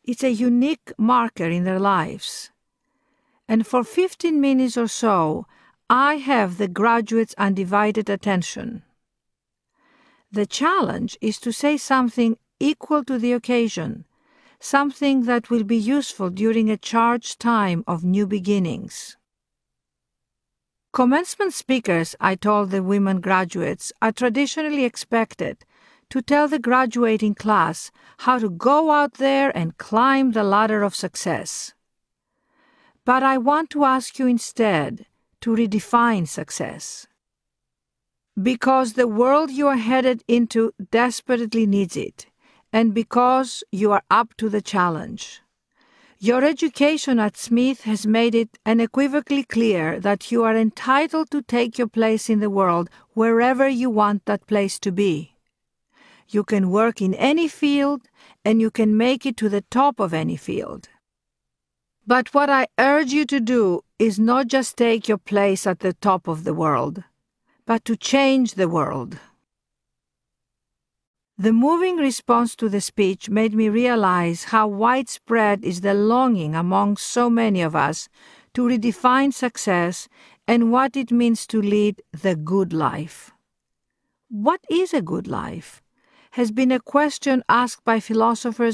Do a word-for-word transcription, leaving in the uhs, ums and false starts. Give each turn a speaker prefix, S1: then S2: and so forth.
S1: It's a unique marker in their lives. And for fifteen minutes or so, I have the graduates' undivided attention. The challenge is to say something equal to the occasion, something that will be useful during a charged time of new beginnings. Commencement speakers, I told the women graduates, are traditionally expected to tell the graduating class how to go out there and climb the ladder of success. But I want to ask you instead to redefine success. Because the world you are headed into desperately needs it, and because you are up to the challenge. Your education at Smith has made it unequivocally clear that you are entitled to take your place in the world wherever you want that place to be. You can work in any field, and you can make it to the top of any field. But what I urge you to do is not just take your place at the top of the world, but to change the world. The moving response to the speech made me realize how widespread is the longing among so many of us to redefine success and what it means to lead the good life. What is a good life? Has been a question asked by philosophers